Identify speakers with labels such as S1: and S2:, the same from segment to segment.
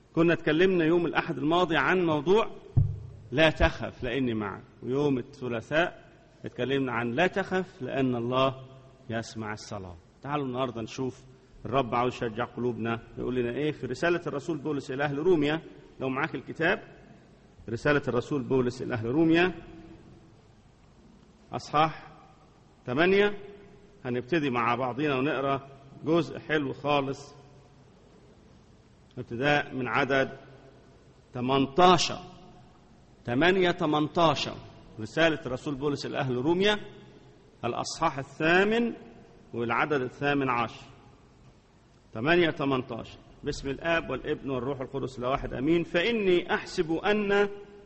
S1: كنا اتكلمنا يوم الأحد الماضي عن موضوع لا تخف لأني معك، ويوم الثلاثاء اتكلمنا عن لا تخف لأن الله يسمع الصلاة. تعالوا النهاردة نشوف الرب عاوز يشجع قلوبنا، يقول لنا إيه في رسالة الرسول بولس إلى أهل روميا. لو معاك الكتاب، رسالة الرسول بولس إلى أهل روميا أصحاح 8، هنبتدي مع بعضنا ونقرأ جزء حلو خالص ابتداء من عدد 18. 18 رسالة الرسول بولس إلى أهل روميا الأصحاح 8 والعدد 18. 18 باسم الآب والابن والروح القدس الواحد أمين. فإني أحسب أن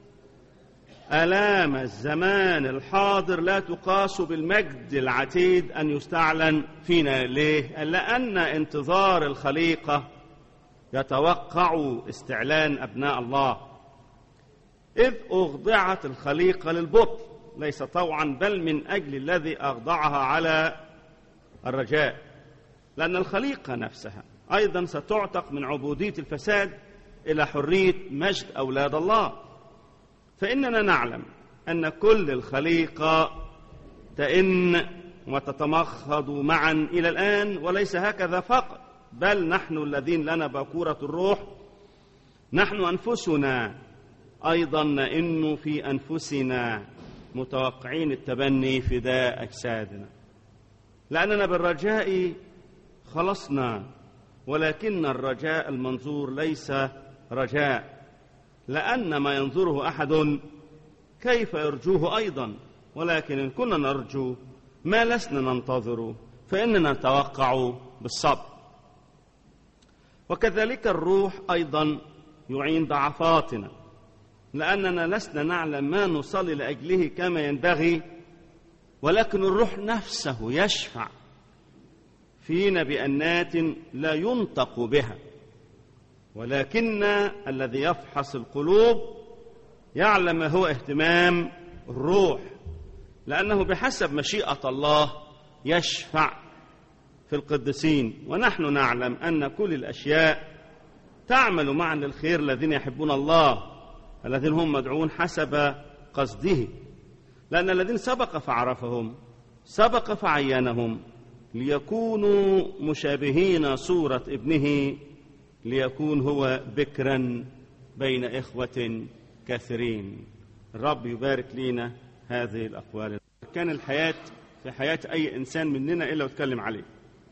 S1: آلام الزمان الحاضر لا تقاس بالمجد العتيد أن يستعلن فينا. ليه؟ لأن انتظار الخليقة يتوقع استعلان أبناء الله، إذ أخضعت الخليقة للبطل ليس طوعا بل من أجل الذي أخضعها على الرجاء، لأن الخليقة نفسها أيضا ستعتق من عبودية الفساد إلى حرية مجد أولاد الله. فإننا نعلم أن كل الخليقة تئن وتتمخض معا إلى الآن، وليس هكذا فقط، بل نحن الذين لنا باكورة الروح نحن أنفسنا أيضا نئن في أنفسنا متوقعين التبني فداء أجسادنا، لأننا بالرجاء خلصنا، ولكن الرجاء المنظور ليس رجاء، لأن ما ينظره أحد كيف يرجوه أيضا، ولكن إن كنا نرجو ما لسنا ننتظره فإننا نتوقع بالصبر. وكذلك الروح أيضا يعين ضعفاتنا، لأننا لسنا نعلم ما نصلي لأجله كما ينبغي، ولكن الروح نفسه يشفع فينا بأنات لا ينطق بها، ولكن الذي يفحص القلوب يعلم ما هو اهتمام الروح، لأنه بحسب مشيئة الله يشفع في القديسين. ونحن نعلم أن كل الأشياء تعمل معا للخير الذين يحبون الله الذين هم مدعون حسب قصده، لأن الذين سبق فعرفهم سبق فعينهم ليكونوا مشابهين صورة ابنه، ليكون هو بكرا بين إخوة كثيرين. الرب يبارك لنا هذه الأقوال. كان الحياة في حياة أي إنسان مننا إلا واتكلم عليه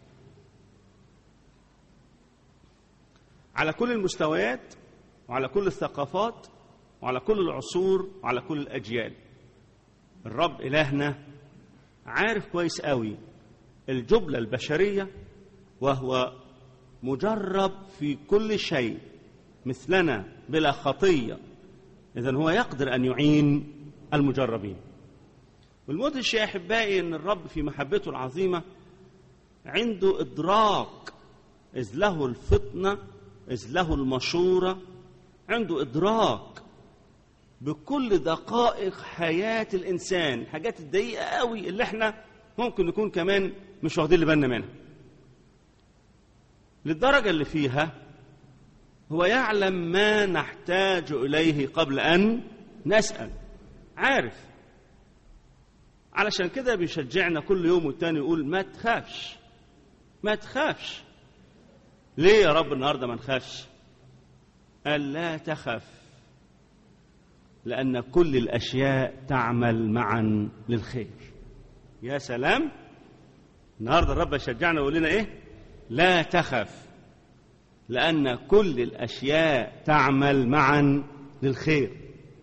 S1: على كل المستويات وعلى كل الثقافات وعلى كل العصور وعلى كل الأجيال. الرب إلهنا عارف كويس قوي الجبلة البشرية، وهو مجرب في كل شيء مثلنا بلا خطية، إذن هو يقدر أن يعين المجربين. والمدهش يا أحبائي أن الرب في محبته العظيمة عنده إدراك، إذ له الفطنة، إذ له المشورة، عنده إدراك بكل دقائق حياة الإنسان، الحاجات الدقيقة قوي اللي احنا ممكن نكون كمان مش واخدين بالنا منها، للدرجة اللي فيها هو يعلم ما نحتاج إليه قبل أن نسأل، عارف. علشان كده بيشجعنا كل يوم والتاني يقول ما تخافش ما تخافش. ليه يا رب النهاردة ما نخافش؟ قال لا تخف لأن كل الأشياء تعمل معا للخير. يا سلام، النهاردة الرب يشجعنا ويقول لنا إيه؟ لا تخف لأن كل الأشياء تعمل معا للخير.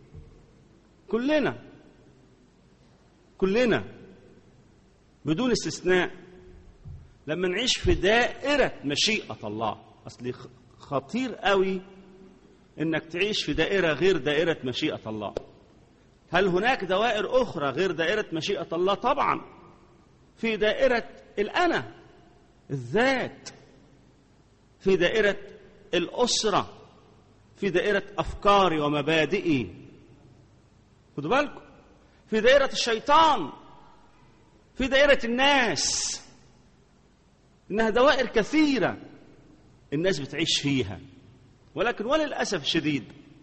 S1: كلنا بدون استثناء لما نعيش في دائرة مشيئة الله. أصلي خطير قوي إنك تعيش في دائرة غير دائرة مشيئة الله. هل هناك دوائر أخرى غير دائرة مشيئة الله؟ طبعا، في دائرة الأنا، الذات، في دائرة الأسرة، في دائرة أفكاري ومبادئي. خدوا بالكم، في دائرة الشيطان، في دائرة الناس. إنها دوائر كثيرة الناس بتعيش فيها. ولكن وللأسف الشديد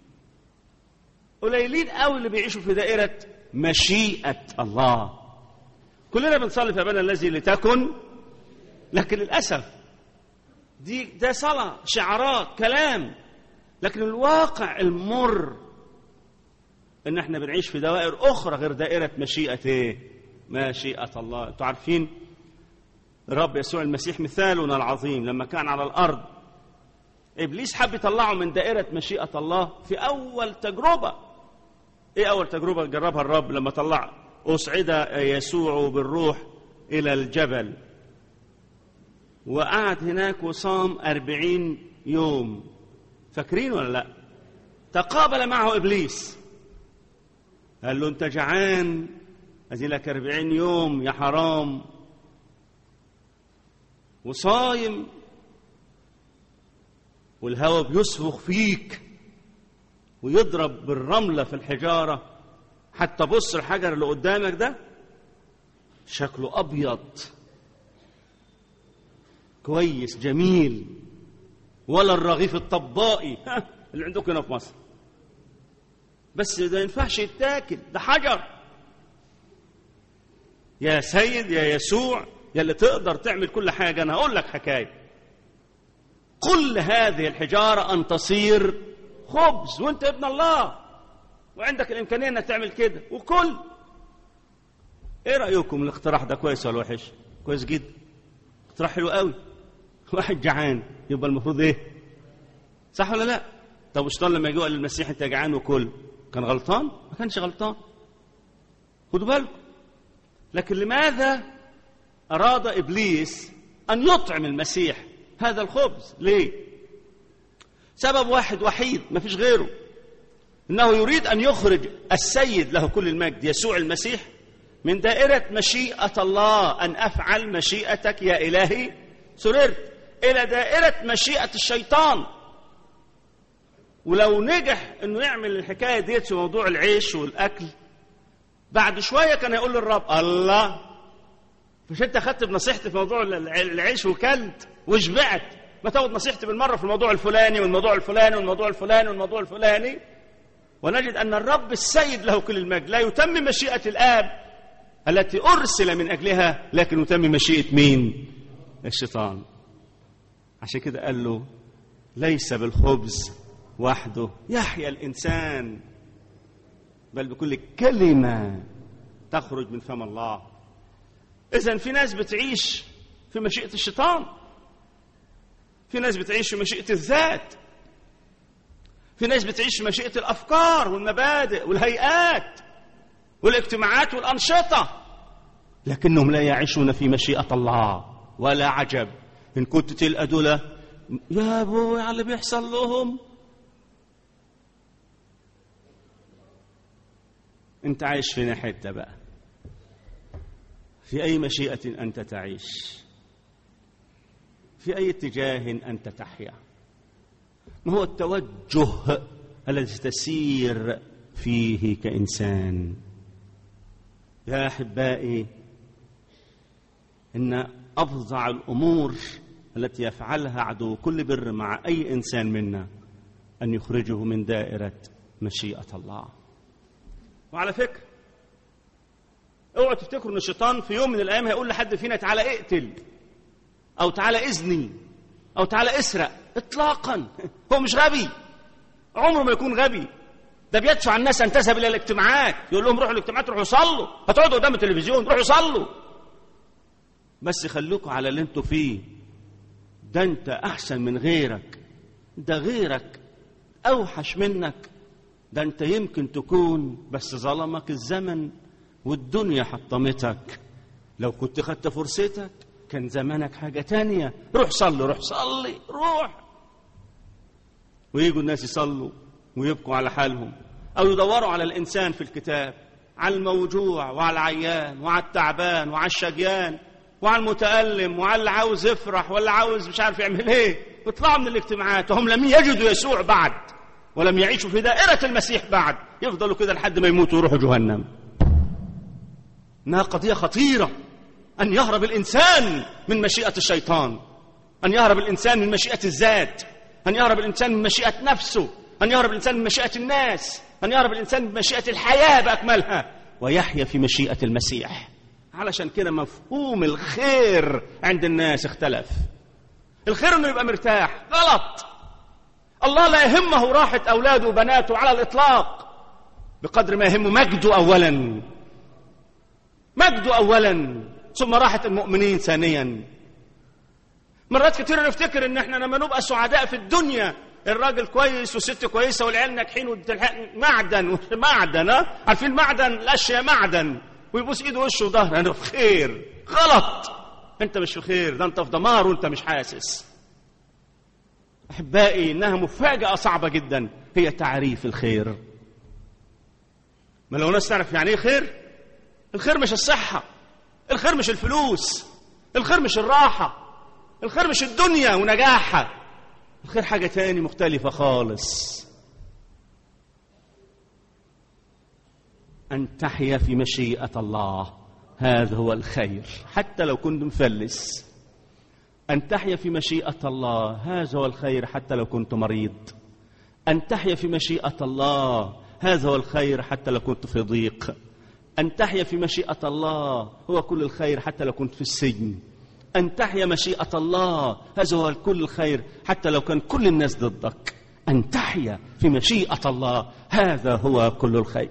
S1: قليلين قوي اللي بيعيشوا في دائرة مشيئة الله. كلنا بنصلي في أبانا الذي لتكن، لكن للأسف ده صلاة شعارات كلام، لكن الواقع المر ان احنا بنعيش في دوائر اخرى غير دائرة مشيئة مشيئة الله. انتوا عارفين الرب يسوع المسيح مثالنا العظيم لما كان على الارض، ابليس حب يطلعه من دائرة مشيئة الله في اول تجربة. ايه اول تجربة جربها الرب لما طلع اصعد يسوع بالروح الى الجبل وقعد هناك وصام 40 يوم؟ فاكرين ولا لا؟ تقابل معه ابليس قال له انت جعان، ادي لك 40 يوم يا حرام، وصايم والهواء بيصفخ فيك ويضرب بالرملة في الحجارة، حتى بص الحجر اللي قدامك ده شكله أبيض كويس جميل، ولا الرغيف الطبائي اللي عندكم هنا في مصر، بس ده ينفعش يتاكل، ده حجر. يا سيد يا يسوع يا اللي تقدر تعمل كل حاجة، أنا هقول لك حكاية، كل هذه الحجارة أن تصير خبز، وانت ابن الله وعندك الإمكانية أنك تعمل كده وكل. ايه رأيكم الاقتراح ده كويس ولا وحش؟ كويس جدا، اقتراح حلو قوي. واحد جعان يبقى المفروض ايه؟ صح ولا لا؟ طب الشيطان لما يجي قال للمسيح انت جعان وكل، كان غلطان؟ ما كانش غلطان، خدوا بالكم. لكن لماذا أراد إبليس أن يطعم المسيح هذا الخبز؟ ليه؟ سبب واحد وحيد ما فيش غيره، إنه يريد أن يخرج السيد له كل المجد يسوع المسيح من دائرة مشيئة الله، أن أفعل مشيئتك يا إلهي سررت، إلى دائرة مشيئة الشيطان. ولو نجح أنه يعمل الحكاية ديت في موضوع العيش والأكل، بعد شوية كان يقول للرب الله مش أنت أخذت بنصيحتي في موضوع العيش وكلت وشبعت، ما تاخد نصيحتي بالمرة في الموضوع الفلاني والموضوع الفلاني والموضوع الفلاني والموضوع الفلاني. ونجد أن الرب السيد له كل المجد لا يتمم مشيئة الآب التي أرسل من أجلها، لكن يتمم مشيئة مين؟ الشيطان. عشان كده قال له ليس بالخبز وحده يحيا الإنسان، بل بكل كلمة تخرج من فم الله. إذن في ناس بتعيش في مشيئة الشيطان، في ناس بتعيش في مشيئة الذات، في ناس بتعيش في مشيئة الأفكار والمبادئ والهيئات والاجتماعات والأنشطة، لكنهم لا يعيشون في مشيئة الله. ولا عجب إن كنت تلقى دولة يا أبوي على اللي بيحصل لهم، أنت عايش في حتة بقى، في أي مشيئة أنت تعيش، في أي اتجاه أنت تحيا، ما هو التوجه الذي تسير فيه كإنسان. يا أحبائي، إن أفظع الأمور التي يفعلها عدو كل بر مع أي إنسان منا أن يخرجه من دائرة مشيئة الله. وعلى فكرة اوعوا تفتكروا ان الشيطان في يوم من الايام هيقول لحد فينا تعالى اقتل او تعالى اذني او تعالى اسرق، اطلاقا. هو مش غبي، عمره ما يكون غبي، ده بيدفع الناس ان تذهب الى الاجتماعات، يقول لهم روحوا الاجتماعات، روحوا صلوا، هتقعدوا قدام التلفزيون روحوا صلوا، بس خلوكوا على اللي انتوا فيه، ده انت احسن من غيرك، ده غيرك اوحش منك، ده انت يمكن تكون بس ظلمك الزمن والدنيا حطمتك، لو كنت خدت فرصتك كان زمانك حاجة تانية. روح صلي، روح صلي، روح. ويجوا الناس يصلوا ويبقوا على حالهم، أو يدوروا على الإنسان في الكتاب، على الموجوع وعلى العيان وعلى التعبان وعلى الشجيان وعلى المتألم وعلى اللي عاوز يفرح ولا عاوز مش عارف يعمل ايه، ويطلعوا من الاجتماعات وهم لم يجدوا يسوع بعد ولم يعيشوا في دائرة المسيح بعد، يفضلوا كده لحد ما يموتوا ويروحوا جهنم. إنها قضية خطيرة أن يهرب الإنسان من مشيئة الشيطان، أن يهرب الإنسان من مشيئة الذات، أن يهرب الإنسان من مشيئة نفسه، أن يهرب الإنسان من مشيئة الناس، أن يهرب الإنسان من مشيئة الحياة بأكملها ويحيا في مشيئة المسيح. علشان كده مفهوم الخير عند الناس اختلف. الخير انه يبقى مرتاح، غلط. الله لا يهمه راحة أولاده وبناته على الإطلاق بقدر ما يهمه مجده أولا، مجده أولا ثم راحة المؤمنين ثانيا. مرات كتير نفتكر ان احنا لما نبقى سعداء في الدنيا الراجل كويس والست كويسة والعيال ناجحين معدن معدن، عارفين معدن، الأشياء معدن، ويبوس ايده وشه وظهره انا في خير. غلط، انت مش في خير، ده انت في دمار وانت مش حاسس. احبائي، انها مفاجأة صعبة جدا هي تعريف الخير. ما لو ناس تعرف يعني ايه خير، الخير مش الصحة، الخير مش الفلوس، الخير مش الراحة، الخير مش الدنيا ونجاحها، الخير حاجة تاني مختلفة خالص. أن تحيا في مشيئة الله، هذا هو الخير حتى لو كنت مفلس. أن تحيا في مشيئة الله، هذا هو الخير حتى لو كنت مريض. أن تحيا في مشيئة الله، هذا هو الخير حتى لو كنت في ضيق. أن تحيا في مشيئة الله هو كل الخير حتى لو كنت في السجن. أن تحيا مشيئة الله هذا هو كل الخير حتى لو كان كل الناس ضدك. أن تحيا في مشيئة الله هذا هو كل الخير.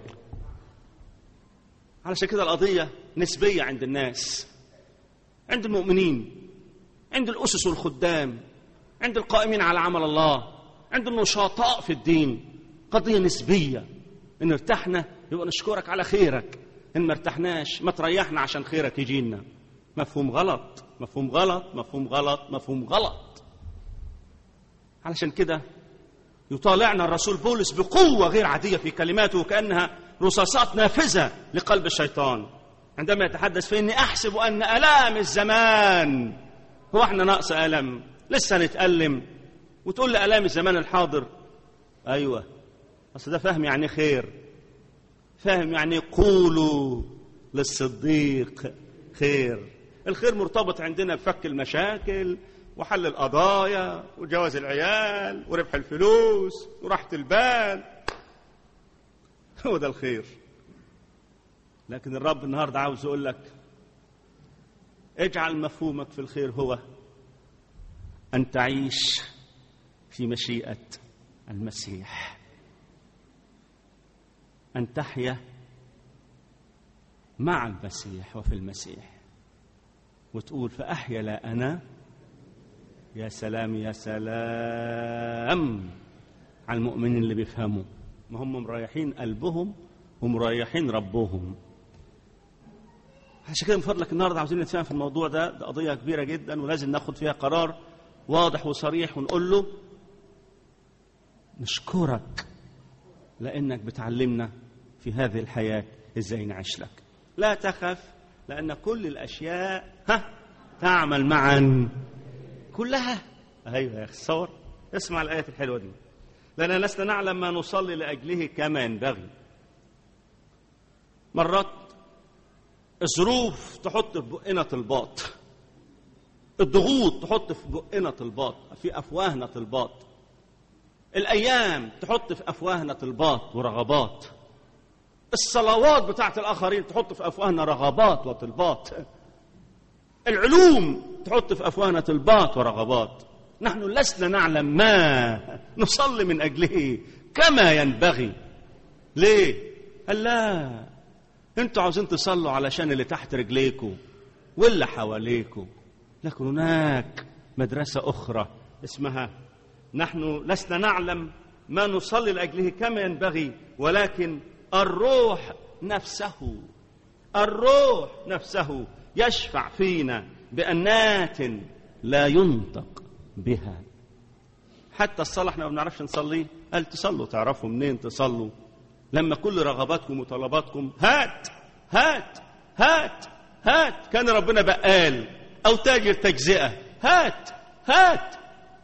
S1: علشان كده القضية نسبية عند الناس، عند المؤمنين، عند الأسس والخدام، عند القائمين على عمل الله، عند النشاطاء في الدين. قضية نسبية. إن ارتحنا يبقى نشكرك على خيرك، إن ما ارتحناش ما تريحنا عشان خيرك يجينا. مفهوم غلط، مفهوم غلط، مفهوم غلط، مفهوم غلط. علشان كده يطالعنا الرسول بولس بقوة غير عادية في كلماته وكأنها رصاصات نافذة لقلب الشيطان عندما يتحدث في إني أحسب أن آلام الزمان. هو احنا ناقص ألم؟ لسه نتألم وتقول لي آلام الزمان الحاضر؟ أيوة، أصل ده فهم يعني خير، فهم يعني قولوا للصديق خير. الخير مرتبط عندنا بفك المشاكل وحل القضايا وجواز العيال وربح الفلوس وراحة البال، هو ده الخير. لكن الرب النهاردة عاوز يقول لك اجعل مفهومك في الخير هو أن تعيش في مشيئة المسيح، أن تحيا مع المسيح وفي المسيح، وتقول فأحيا لا أنا. يا سلام يا سلام على المؤمنين اللي بيفهموا، ما هم مريحين قلبهم ومريحين ربهم. عشان كده من فضلك النهارده عاوزين نتفاهم في الموضوع ده قضية كبيرة جدا ولازم ناخد فيها قرار واضح وصريح ونقول له نشكرك لأنك بتعلمنا في هذه الحياة إزاي نعيش لك. لا تخف لأن كل الأشياء تعمل معا كلها. أيوة يا أخي، صور اسمع الآية الحلوة دي. لأننا لسنا نعلم ما نصلي لأجله كما ينبغي. مرات الظروف تحط في بقنا طلبات، الضغوط تحط في بقنا طلبات، في أفواهنا طلبات، الأيام تحط في أفواهنا طلبات ورغبات، الصلوات بتاعت الآخرين تحط في أفواهنا رغبات وطلبات، العلوم تحط في أفواهنا طلبات ورغبات. نحن لسنا نعلم ما نصلي من أجله كما ينبغي. ليه؟ قال لا، انتوا عاوزين تصلوا علشان اللي تحت رجليكم واللي حواليكم، لكن هناك مدرسة أخرى اسمها نحن لسنا نعلم ما نصلي لأجله كما ينبغي، ولكن الروح نفسه، الروح نفسه يشفع فينا بأنات لا ينطق بها. حتى الصلاة احنا ما بنعرفش نصلي، قال تصلوا. تعرفوا منين تصلوا؟ لما كل رغباتكم وطلباتكم هات هات هات هات. كان ربنا بقال أو تاجر تجزئة، هات هات.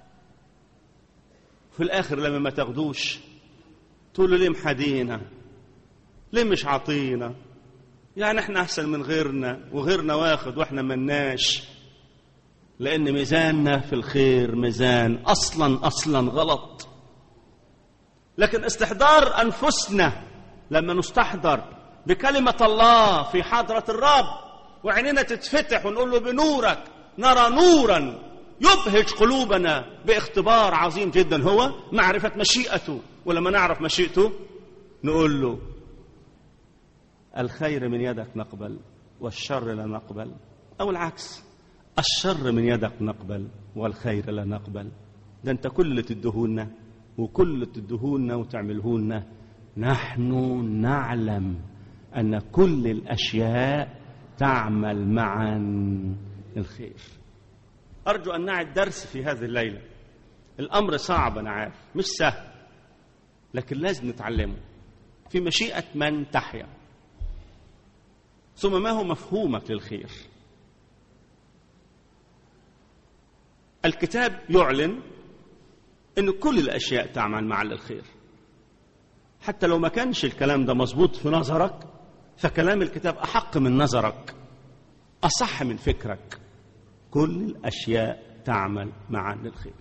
S1: في الآخر لما ما تاخدوش تقولوا ليه محدينا، ليه مش عطينا، يعني احنا أحسن من غيرنا وغيرنا واخد واحنا مناش. لأن ميزاننا في الخير ميزان أصلا غلط. لكن استحضار أنفسنا لما نستحضر بكلمة الله في حضرة الرب وعيننا تتفتح ونقول له بنورك نرى نورا يبهج قلوبنا باختبار عظيم جدا هو معرفة مشيئته. ولما نعرف مشيئته نقول له الخير من يدك نقبل والشر لا نقبل، أو العكس، الشر من يدك نقبل والخير لا نقبل. ده أنت كل اللي تدهولنا وكل اللي تدهولنا وتعملهولنا نحن نعلم أن كل الأشياء تعمل معا الخير. أرجو أن نعد درس في هذه الليلة. الأمر صعب أنا عارف، مش سهل، لكن لازم نتعلمه. في مشيئة من تحيا. ثم ما هو مفهومك للخير؟ الكتاب يعلن أن كل الأشياء تعمل معا للخير. حتى لو ما كانش الكلام ده مظبوط في نظرك فكلام الكتاب أحق من نظرك، أصح من فكرك. كل الأشياء تعمل معا للخير.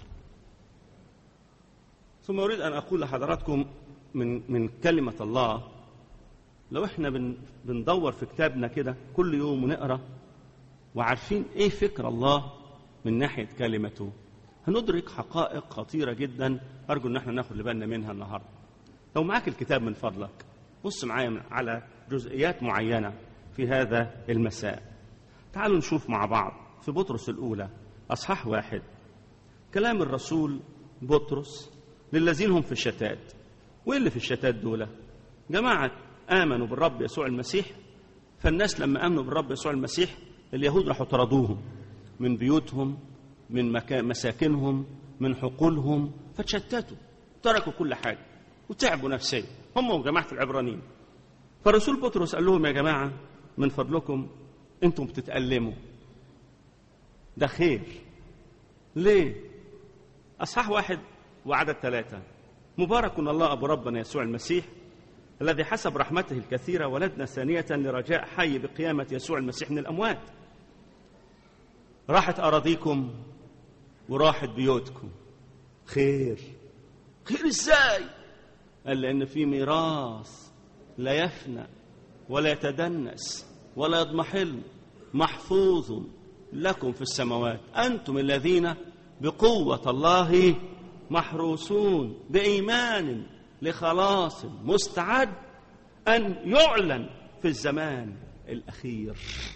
S1: ثم أريد أن أقول لحضراتكم من كلمة الله. لو احنا بندور في كتابنا كده كل يوم ونقرأ وعارفين ايه فكر الله من ناحية كلمته، هندرك حقائق خطيرة جدا. أرجو أن احنا ناخد بالنا منها النهاردة. لو معاك الكتاب من فضلك بص معايا على جزئيات معينة في هذا المساء. تعالوا نشوف مع بعض في بطرس الأولى أصحاح 1 كلام الرسول بطرس للذين هم في الشتات. وإيه اللي في الشتات دول؟ جماعة آمنوا بالرب يسوع المسيح. فالناس لما آمنوا بالرب يسوع المسيح اليهود راحوا طردوهم من بيوتهم، من مساكنهم، من حقولهم، فتشتتوا، تركوا كل حاجة وتعبوا نفسيا هم وجماعة العبرانيين. فالرسول بطرس قال لهم يا جماعة من فضلكم انتم بتتألموا، ده خير. ليه؟ أصحاح 1 وعدد 3 مبارك الله أبو ربنا يسوع المسيح الذي حسب رحمته الكثيرة ولدنا ثانية لرجاء حي بقيامة يسوع المسيح من الأموات. راحت أراضيكم وراحت بيوتكم. خير. خير إزاي؟ قال لأن في ميراث لا يفنى ولا يتدنس ولا يضمحل محفوظ لكم في السماوات أنتم الذين بقوة الله محروسون بإيمان لخلاص مستعد أن يعلن في الزمان الأخير.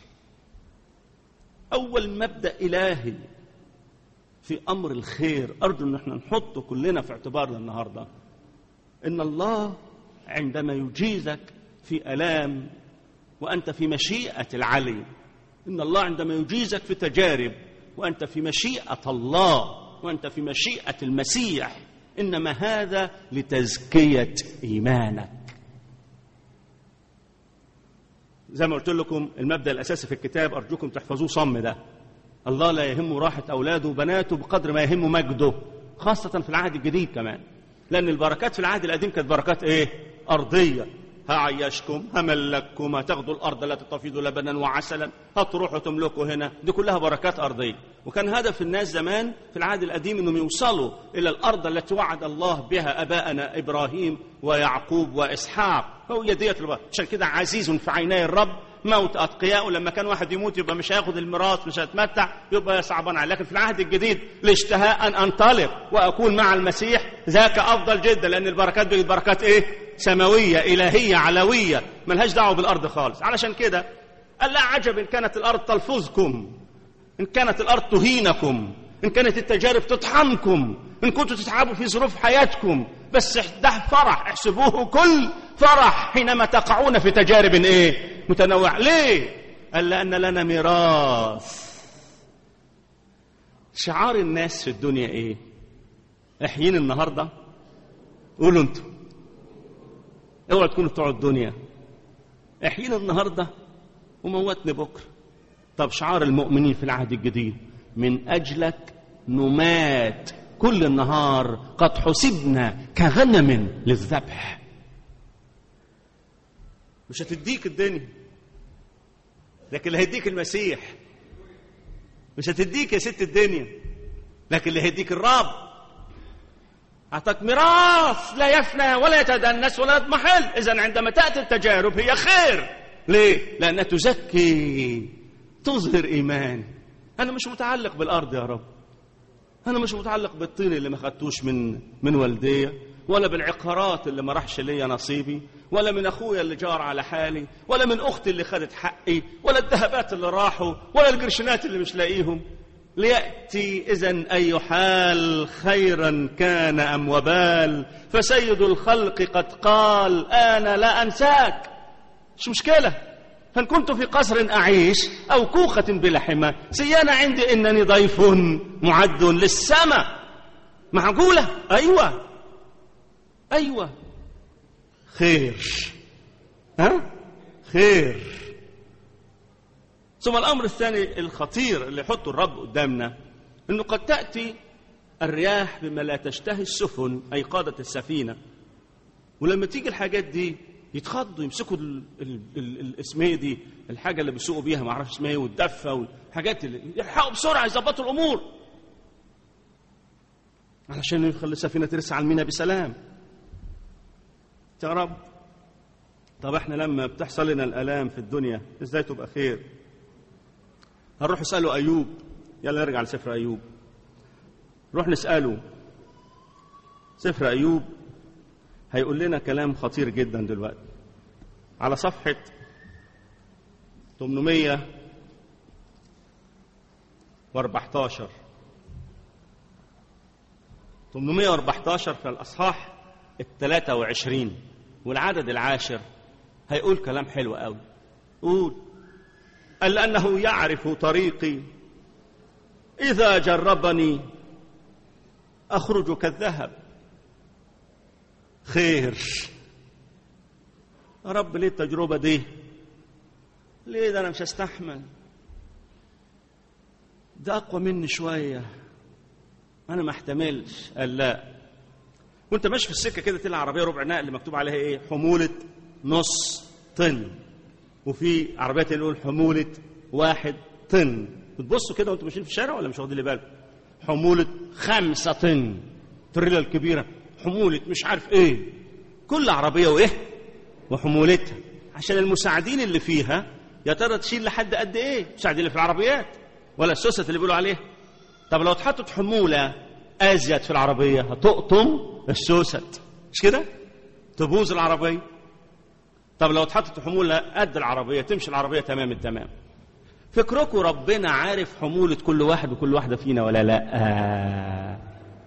S1: أول مبدأ إلهي في أمر الخير أرجو أن احنا نحطه كلنا في اعتبارنا النهاردة، إن الله عندما يجيزك في ألام وأنت في مشيئة العلي، إن الله عندما يجيزك في تجارب وأنت في مشيئة الله وأنت في مشيئة المسيح، إنما هذا لتزكية إيمانك. زي ما قلت لكم المبدأ الأساسي في الكتاب أرجوكم تحفظوه صم ده. الله لا يهمه راحة أولاده وبناته بقدر ما يهمه مجده، خاصة في العهد الجديد كمان. لأن البركات في العهد القديم كانت بركات إيه؟ أرضية. هعيشكم، هملككم، هتاخدوا الأرض التي تفيض لبنا وعسلا، هتروحوا تملكوا هنا. دي كلها بركات أرضية. وكان هدف الناس زمان في العهد القديم أنهم يوصلوا إلى الأرض التي وعد الله بها أباءنا إبراهيم ويعقوب وإسحاق. هو ديت البركة. عشان كده عزيز في عيني الرب موت أتقياء. ولما كان واحد يموت يبقى مش هياخد الميراث، مش هيتمتع، يبقى صعبان عليه. لكن في العهد الجديد الاشتهاء أن أنطلق وأكون مع المسيح ذاك أفضل جدا، لأن البركات دي بركات إيه؟ سماوية إلهية علوية ملهاش دعوة بالأرض خالص. علشان كده قال لا عجب إن كانت الأرض تلفظكم، إن كانت الأرض تهينكم، إن كانت التجارب تطحنكم، إن كنتوا تتعبوا في ظروف حياتكم، بس ده فرح، احسبوه كل فرح حينما تقعون في تجارب إيه؟ متنوعة. ليه؟ قال لأن لنا ميراث. شعار الناس في الدنيا إيه؟ احيين النهاردة، قولوا انتوا، اوعوا تكونوا بتوع الدنيا. احيين النهاردة وموتني بكرة. طب شعار المؤمنين في العهد الجديد من أجلك نمات كل النهار، قد حسبنا كغنم للذبح. مش هتديك الدنيا، لكن اللي هيديك المسيح. مش هتديك يا ست الدنيا، لكن اللي هيديك الرب. أعطاك ميراث لا يفنى ولا يتدنس ولا يضمحل. إذن عندما تأتي التجارب هي خير. ليه؟ لأنها تزكي، تظهر إيمان. أنا مش متعلق بالأرض يا رب، أنا مش متعلق بالطين اللي ما خدتوش من والدي، ولا بالعقارات اللي ما راحش ليا نصيبي، ولا من أخويا اللي جار على حالي، ولا من أختي اللي خدت حقي، ولا الذهبات اللي راحوا، ولا القرشنات اللي مش لاقيهم. ليأتي إذن أي حال خيرا كان أم وبال، فسيد الخلق قد قال أنا لا أنساك. مش مشكلة، فإن كنت في قصر أعيش أو كوخة بلا حمى، سيانا عندي إنني ضيف معد للسماء. معقولة؟ أيوة خير، خير. ثم الأمر الثاني الخطير اللي يحطه الرب قدامنا، إنه قد تأتي الرياح بما لا تشتهي السفن، أي قادة السفينة، ولما تيجي الحاجات دي يتخضوا، يمسكوا اسمه دي الحاجة اللي بيسوقوا بيها، ما اعرفش اسمها ايه، والدفة والحاجات اللي يلحقوا بسرعة يظبطوا الأمور علشان يخلي السفينة ترسى على الميناء بسلام. يا رب، طب احنا لما بتحصل لنا الآلام في الدنيا ازاي تبقى خير؟ هنروح نسأله أيوب. يلا نرجع لسفر أيوب، نروح نسأله. سفر أيوب هيقول لنا كلام خطير جدا دلوقتي على صفحة 814 في الأصحاح 23 والعدد 10. هيقول كلام حلو قوي. قول: قال لأنه يعرف طريقي، إذا جربني أخرج كالذهب. خير يا رب، ليه التجربة دي؟ ليه ده؟ أنا مش هستحمل، ده أقوى مني شوية، أنا ما احتملش. قال لا. وانت ماشي في السكة كده تلاقي عربية ربع نقل مكتوب عليها ايه؟ حمولة نص طن. وفي عربية تقول حمولة 1 طن. بتبصوا كده وانتوا ماشيين في الشارع ولا مش واخدين بالكم؟ حمولة 5 طن، التريلا الكبيرة، حمولة مش عارف ايه. كل عربية وايه وحمولتها، عشان المساعدين اللي فيها يا ترى تشيل لحد قد ايه؟ المساعدين اللي في العربيات ولا السوست اللي بيقولوا عليها. طب لو اتحطت حمولة ازيد في العربية هتقطم السوست، مش كده؟ تبوظ العربية. طب لو اتحطت حمولة قد العربية تمشي العربية تمام التمام. فكركم ربنا عارف حمولة كل واحد وكل واحدة فينا ولا لا؟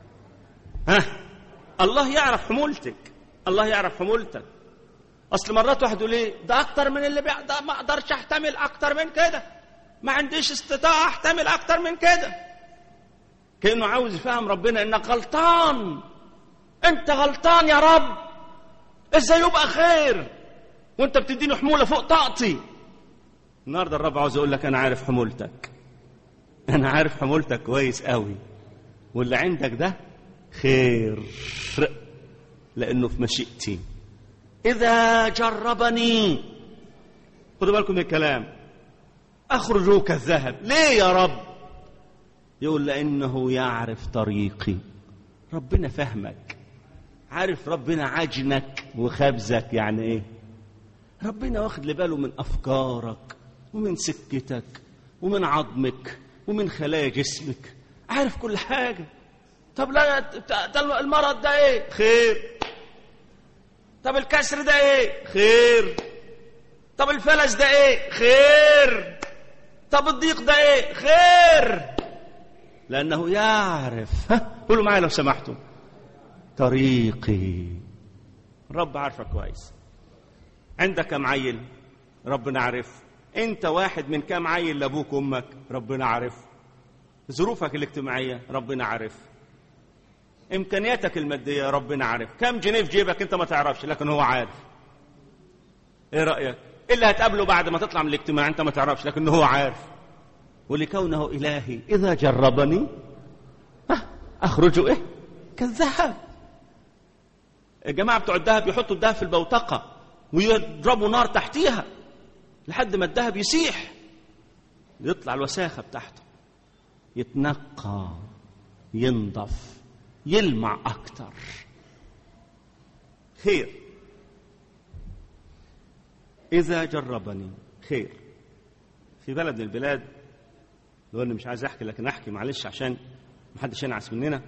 S1: الله يعرف حمولتك، الله يعرف حمولتك. اصل مرات واحد يقول ايه؟ ده اكتر من اللي ده ما اقدرش احتمل اكتر من كده، ما عنديش استطاعة احتمل اكتر من كده. كأنه عاوز يفهم ربنا انك غلطان، انت غلطان يا رب، ازاي يبقى خير وانت بتديني حمولة فوق طاقتي؟ النهارده الرب عاوز يقول لك انا عارف حمولتك، انا عارف حمولتك كويس قوي، واللي عندك ده خير لانه في مشيئتي. اذا جربني، خدوا بالكم من الكلام، اخرج كالذهب. ليه يا رب؟ يقول لانه يعرف طريقي. ربنا فهمك، عارف ربنا عجنك وخبزك يعني ايه. ربنا واخد لباله من افكارك ومن سكتك ومن عظمك ومن خلايا جسمك، عارف كل حاجه. طب لا، المرض ده ايه؟ خير. طب الكسر ده ايه؟ خير. طب الفلس ده ايه؟ خير. طب الضيق ده ايه؟ خير. لانه يعرف. قولوا معايا لو سمحتوا، طريقي. الرب عارفك كويس. عندك كم عيل؟ ربنا عارف. انت واحد من كم عيل لابوك وامك؟ ربنا عارف. ظروفك الاجتماعيه ربنا عارف. امكانياتك الماديه ربنا عارف. كم جنيه في جيبك انت ما تعرفش لكن هو عارف. ايه رايك؟ اللي هتقابله بعد ما تطلع من الاجتماع انت ما تعرفش لكن هو عارف. ولكونه الهي اذا جربني اخرج ايه؟ كالذهب. الجماعه بتوع الذهب يحطوا الذهب في البوتقه ويضربوا نار تحتيها لحد ما الذهب يسيح، يطلع الوساخه بتاعته. يتنقى، ينضف، يلمع أكتر. خير. إذا جربني خير. في بلد من البلاد، لو أني مش عايز أحكي لكن أحكي معلش عشان محدش ينعس مننا.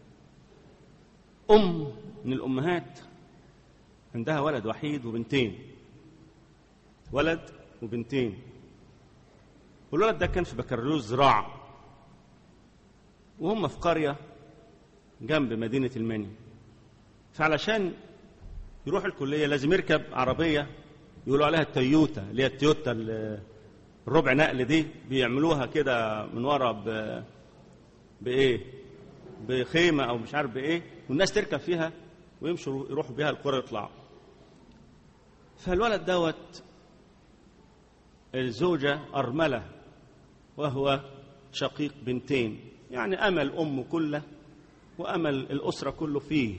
S1: من الأمهات عندها ولد وحيد وبنتين، ولد وبنتين، والولد ده كان في بكالوريوس زراعة، وهم في قرية جنب مدينة المنيا. فعلشان يروح الكلية لازم يركب عربية يقولوا عليها التويوتا، اللي هي التويوتا الربع نقل دي، بيعملوها كده من ورا بإيه؟ بخيمة أو مش عارف بإيه، والناس تركب فيها ويمشوا يروحوا بيها القرى يطلعوا. فالولد دوت الزوجة أرملة وهو شقيق بنتين، يعني أمل أمه كله وأمل الأسرة كله فيه.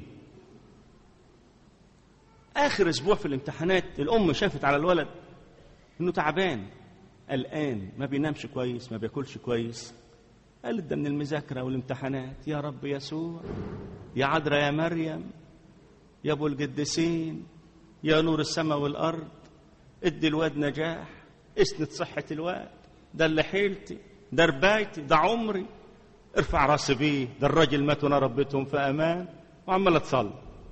S1: آخر أسبوع في الامتحانات الأم شافت على الولد إنه تعبان قلقان، ما بينامش كويس، ما بياكلش كويس. قالت ده من المذاكرة والامتحانات. يا رب يسوع، يا عذراء يا مريم، يا أبو القديسين، يا نور السماء والأرض، ادي الواد نجاح، اسند صحة الواد، ده اللي حيلتي، ده ربايتي، ده عمري، ارفع راسي بيه، ده الراجل مات وانا ربيتهم في امان. وعمال تصلي.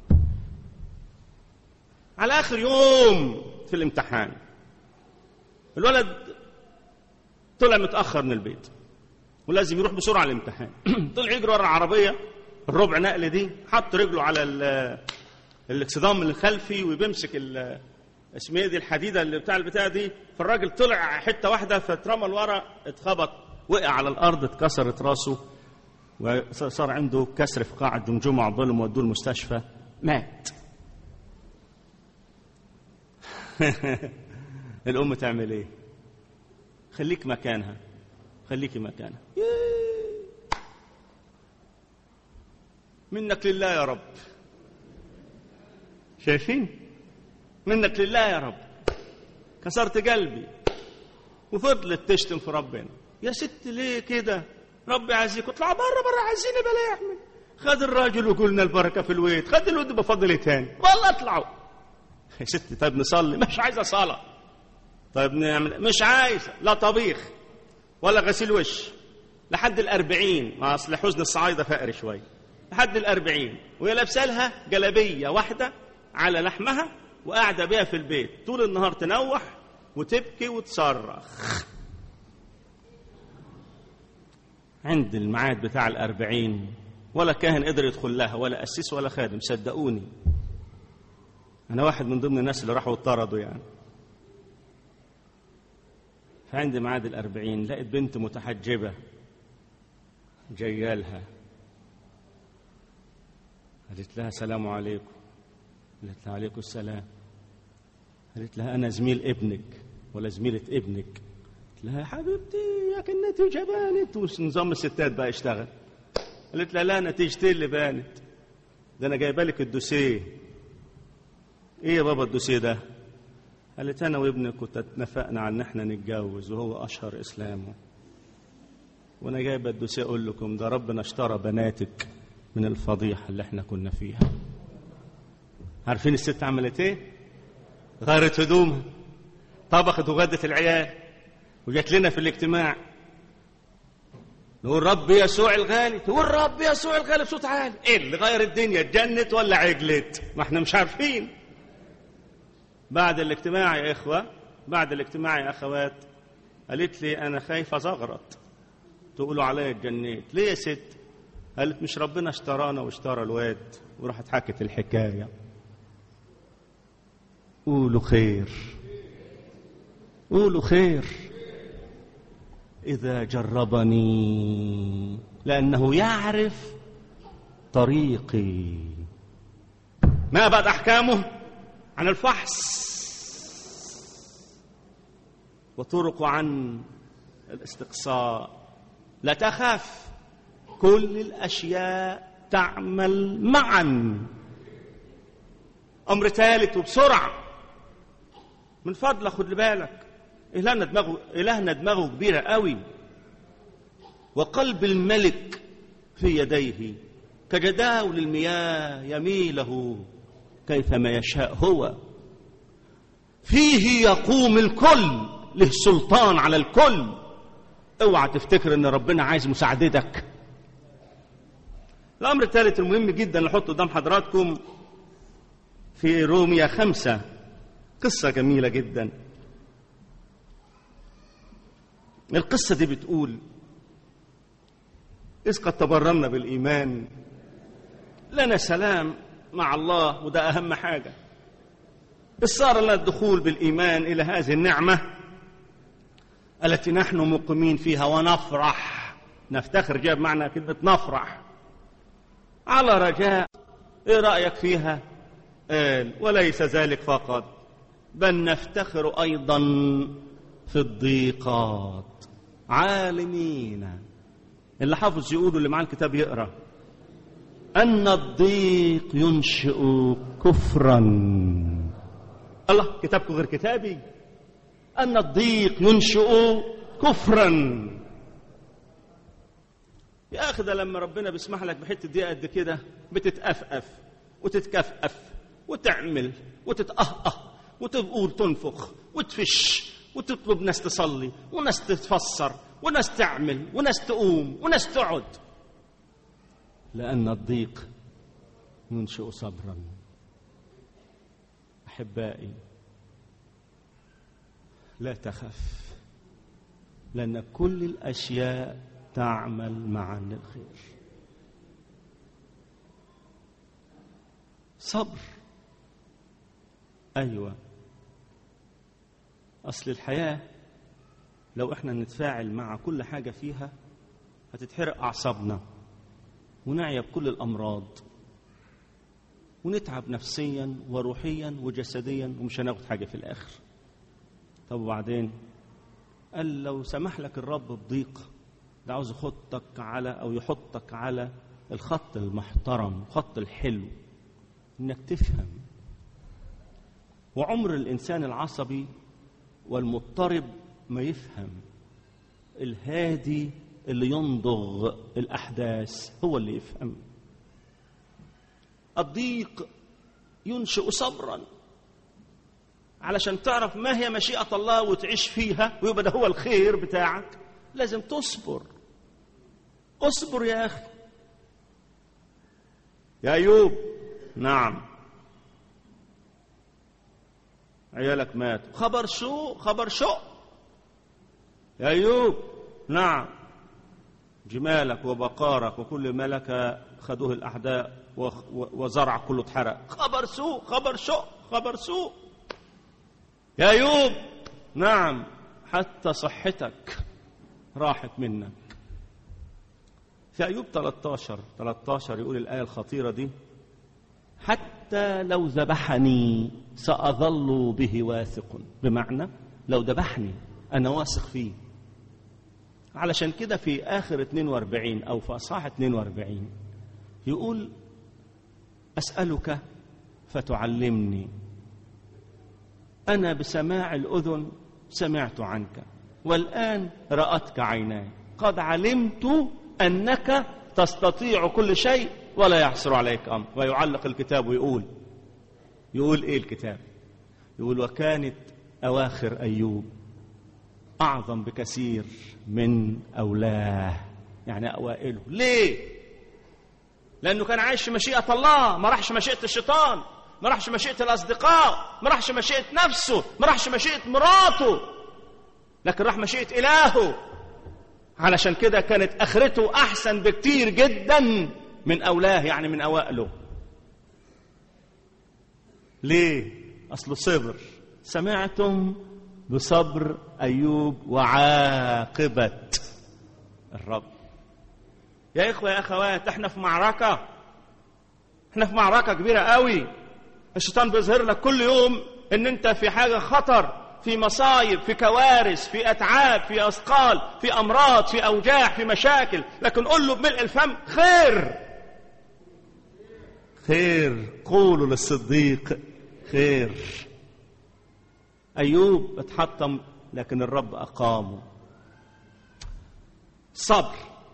S1: على اخر يوم في الامتحان الولد طلع متاخر من البيت ولازم يروح بسرعه الامتحان. طلع يجري ورا العربيه الربع نقل دي، حط رجله على الاكسدام الخلفي وبيمسك اسمها دي الحديده اللي بتاع البتاع دي. فالراجل طلع حته واحده فاترمى لورا، اتخبط، وقع على الارض، اتكسرت راسه وصار عنده كسر في قاع الجمجمه، عضلهم ودوه المستشفى، مات. الام تعمل ايه؟ خليك مكانها، خليكي مكانها. منك لله يا رب. شايفين؟ منك لله يا رب. كسرت قلبي. وفضلت تشتم في ربنا. يا ست ليه كده؟ ربي عايزيك اطلع بره عايزيني بلا يحمل. خد الراجل وقلنا البركه في الويت، خد الود بفضل تاني، والله اطلعوا. يا ست طيب نصلي، مش عايزه صلاه. طيب نعمل، مش عايزه لا طبيخ ولا غسيل وش لحد 40. ما اصل حزن الصعايده فقري شويه. لحد 40 وهي لابسه لها جلابيه واحده على لحمها وقاعده بيها في البيت طول النهار تنوح وتبكي وتصرخ. عند الميعاد بتاع 40 ولا كاهن قدر يدخل لها ولا قسيس ولا خادم، صدقوني. أنا واحد من ضمن الناس اللي راحوا واتطردوا يعني. فعند ميعاد 40 لقيت بنت متحجبة جايه لها، قالت لها السلام عليكم. قالت لها عليكم السلام. قالت لها أنا زميل ابنك ولا زميلة ابنك. قالت لها يا حبيبتي يا كالنتيجة بانت. ونظام الستات بقى اشتغل. قالت لها لا نتيجتي اللي بانت، ده أنا جايبه لك الدوسيه. إيه يا بابا الدوسيه ده؟ قالت أنا وابنك كنت اتفقنا على إن إحنا نتجوز وهو أشهر إسلامه، وأنا جايبه الدوسيه أقول لكم ده ربنا اشترى بناتك من الفضيحة اللي إحنا كنا فيها. عارفين الست عملت إيه؟ غيرت هدومها، طبخت وغدت العيال، وجات لنا في الاجتماع نقول رب يسوع الغالي، تقول رب يسوع الغالي بصوت عالي. ايه اللي غير الدنيا؟ اتجنت ولا عجلت؟ ما احنا مش عارفين. بعد الاجتماع يا اخوه، بعد الاجتماع يا اخوات، قالت لي انا خايفه زغرط تقولوا عليا اتجنيت. ليه يا ست؟ قالت مش ربنا اشترانا واشترى الواد. وراحت حكت الحكايه. قولوا خير، قولوا خير. إذا جربني لأنه يعرف طريقي. ما بعد أحكامه عن الفحص وطرق عن الاستقصاء. لا تخف، كل الأشياء تعمل معا. أمر ثالث وبسرعة من فضلك خد بالك، إلهنا دماغه كبيرة قوي. وقلب الملك في يديه كجداول المياه يميله كيفما يشاء هو. فيه يقوم الكل، له سلطان على الكل. اوعى تفتكر ان ربنا عايز مساعدتك. الامر الثالث المهم جدا اللي احطه قدام حضراتكم في رومية 5، قصة جميلة جدا. القصة دي بتقول: إذ قد تبرمنا بالإيمان لنا سلام مع الله، وده أهم حاجة. إذ صار لنا الدخول بالإيمان إلى هذه النعمة التي نحن مقيمين فيها ونفرح. نفتخر، جاء بمعنى كلمة نفرح، على رجاء. إيه رأيك فيها؟ قال: وليس ذلك فقط، بل نفتخر أيضا في الضيقات، عالمين. اللي حافظ يقولوا، اللي معاه الكتاب يقرأ: أن الضيق ينشئ كفرا. الله، كتابكم غير كتابي. أن الضيق ينشئ كفرا. يا أخي ده لما ربنا بيسمح لك بحتة دقيقة قد كده بتتأفأف وتتكفأف وتعمل وتتأهأه وتقول تنفخ وتفش وتطلب ناس تصلي وناس تتفسر وناس تعمل وناس تقوم وناس تقعد، لأن الضيق ينشئ صبرا. أحبائي، لا تخف، لأن كل الأشياء تعمل معا للخير. صبر، أيوة. أصل الحياة لو إحنا نتفاعل مع كل حاجة فيها هتتحرق أعصابنا ونعيا بكل الأمراض ونتعب نفسيا وروحيا وجسديا ومش هناخد حاجة في الآخر. طب وبعدين؟ قال: لو سمح لك الرب بضيق، ده عاوز يحطك على الخط المحترم، الخط الحلو، إنك تفهم. وعمر الإنسان العصبي والمضطرب ما يفهم. الهادي اللي ينضغ الأحداث هو اللي يفهم. الضيق ينشئ صبرا، علشان تعرف ما هي مشيئة الله وتعيش فيها ويبقى ده هو الخير بتاعك، لازم تصبر. اصبر يا أخي. يا أيوب، نعم، عيالك ماتوا. خبر شو يا أيوب؟ نعم، جمالك وبقارك وكل ما لك خدوه الأعداء وزرع كله اتحرق. خبر سوء يا أيوب. نعم، حتى صحتك راحت منك. في أيوب 13 يقول الآية الخطيرة دي: حتى لو ذبحني سأظل به واثق. بمعنى لو ذبحني أنا واثق فيه. علشان كده في آخر 42 أو في أصحاح 42 يقول: أسألك فتعلمني، أنا بسماع الأذن سمعت عنك، والآن رأتك عيناي، قد علمت أنك تستطيع كل شيء ولا يحصر عليك أمر. ويعلق الكتاب ويقول إيه الكتاب؟ يقول: وكانت أواخر أيوب أعظم بكثير من أولاه، يعني أوائله. ليه؟ لأنه كان عايش في مشيئة الله، ما راحش مشيئة الشيطان، ما راحش مشيئة الأصدقاء، ما راحش مشيئة نفسه، ما راحش مشيئة مراته، لكن راح مشيئة إلهه. علشان كده كانت آخرته أحسن بكتير جدا من أولاه، يعني من أوائله. ليه؟ أصله صبر. سمعتم بصبر أيوب وعاقبة الرب. يا إخوة يا أخوات، احنا في معركة كبيرة قوي. الشيطان بيظهر لك كل يوم ان انت في حاجة خطر، في مصايب، في كوارث، في أتعاب، في أثقال، في أمراض، في أوجاع، في مشاكل، لكن قل له بملء الفم: خير. قولوا للصديق خير. أيوب اتحطم لكن الرب أقامه. صبر.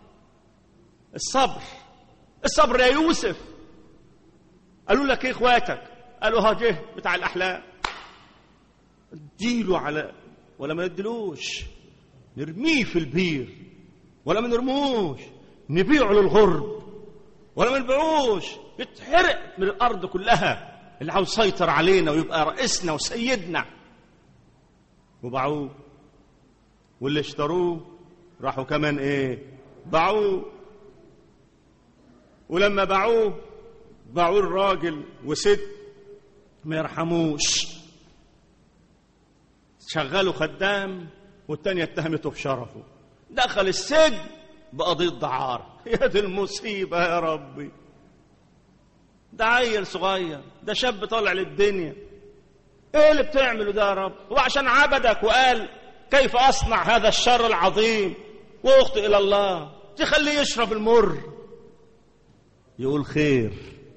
S1: الصبر يا يوسف. قالوا لك ايه اخواتك؟ قالوا ها جه بتاع الاحلام، اديله على ولا ما نديلوش، نرميه في البير ولا ما نرموش، نبيعه للغرب ولا ما نبيعوش، يتحرق من الارض كلها اللي عاوز يسيطر علينا ويبقى رئيسنا وسيدنا. وباعوه، واللي اشتروه راحوا كمان ايه؟ باعوه. ولما باعوه الراجل وست ما يرحموش، شغلوا خدام والتانية اتهمته بشرفه، دخل السجن بقضية دعارة. يا دي المصيبة يا ربي، ده عيل صغير، ده شاب طالع للدنيا، ايه اللي بتعمله ده يا رب؟ هو عشان عبدك وقال كيف اصنع هذا الشر العظيم واخطئ الى الله تخليه يشرب المر؟ يقول خير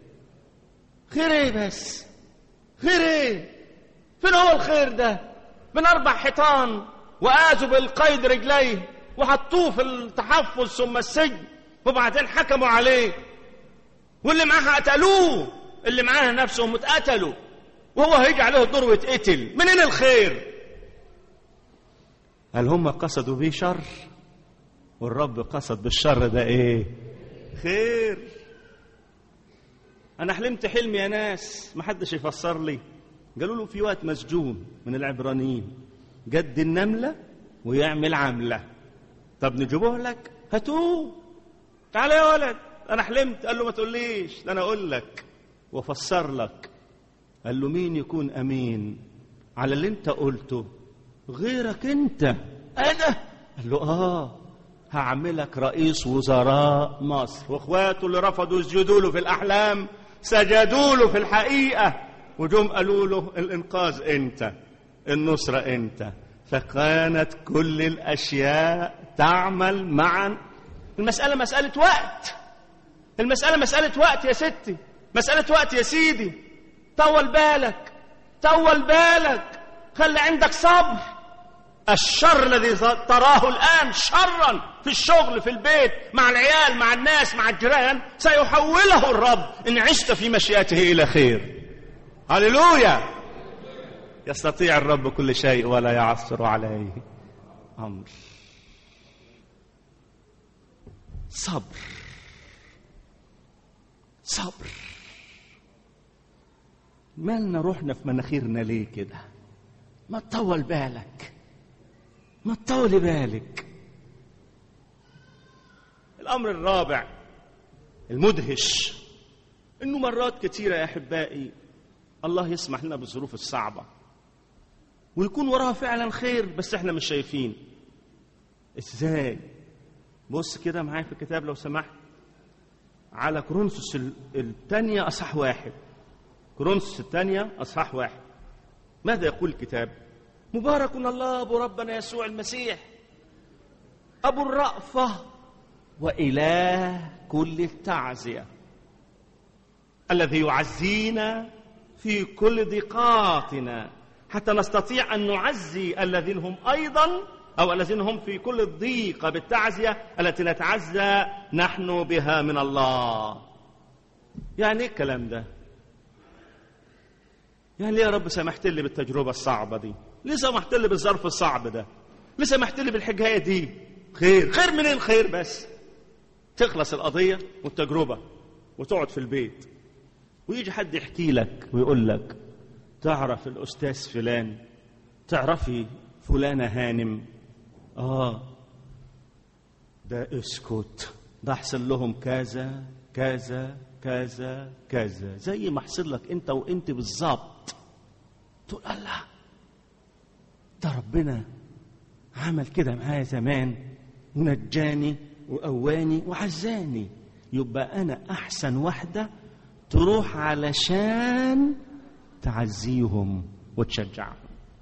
S1: ايه بس؟ خير ايه؟ فين هو الخير ده؟ من 4 حيطان وآذوا بالقيد رجليه وحطوه في التحفظ ثم السجن، وبعدين حكموا عليه، واللي معاه قتلوه، اللي معاه نفسهم اتقتلوا، وهو هيجي عليه الدور ويتقتل. منين الخير؟ هل هم قصدوا بيه شر؟ والرب قصد بالشر ده ايه؟ خير. انا حلمت حلم يا ناس ما حدش يفسر لي. قالوا له في وقت مسجون من العبرانيين جد النملة ويعمل عملة. طب نجيبوه لك، هاتوه، تعال يا ولد، انا حلمت. قال له ما تقوليش، ده انا اقول لك وافسر لك. قال له مين يكون امين على اللي انت قلته غيرك انت؟ انا؟ قال له هعملك رئيس وزراء مصر. واخواته اللي رفضوا يسجدوا له في الاحلام سجدوا له في الحقيقه، وجم قالوا له الانقاذ انت، النصره انت. فكانت كل الاشياء تعمل معا. المساله مساله وقت، المساله مساله وقت يا ستي، مساله وقت يا سيدي. طول بالك، خلي عندك صبر. الشر الذي تراه الآن شرا في الشغل، في البيت، مع العيال، مع الناس، مع الجيران، سيحوله الرب إن عشت في مشيئته إلى خير. هللويا. يستطيع الرب كل شيء ولا يعثر عليه أمر. صبر. مالنا روحنا في مناخيرنا ليه كده؟ ما تطول بالك، ما تطولي بالك. الأمر الرابع المدهش إنه مرات كتيرة يا أحبائي الله يسمح لنا بالظروف الصعبة ويكون وراها فعلا خير بس إحنا مش شايفين. إزاي؟ بص كده معايا في الكتاب لو سمحت على كورنثوس الثانية أصحاح 1. كورنثوس الثانية أصحاح 1. ماذا يقول الكتاب؟ مبارك الله أبو ربنا يسوع المسيح أبو الرأفة وإله كل التعزية، الذي يعزينا في كل ضيقاتنا حتى نستطيع أن نعزي الذين هم أيضا أو الذين هم في كل الضيقة بالتعزية التي نتعزى نحن بها من الله. يعني إيه الكلام ده؟ يعني ليه يا رب سمحت لي بالتجربة الصعبة دي؟ ليه سمحت لي بالظرف الصعب ده؟ ليه سمحت لي بالحكاية دي؟ خير منين؟ خير بس تخلص القضية والتجربة وتقعد في البيت ويجي حد يحكي لك ويقول لك تعرف الأستاذ فلان، تعرفي فلانة هانم، ده اسكت، ده حصل لهم كذا كذا كذا كذا زي ما حصل لك انت وانت بالظبط. تقول الله، ده ربنا عمل كده معايا زمان ونجاني وقواني وعزاني، يبقى انا احسن واحده تروح علشان تعزيهم وتشجعهم.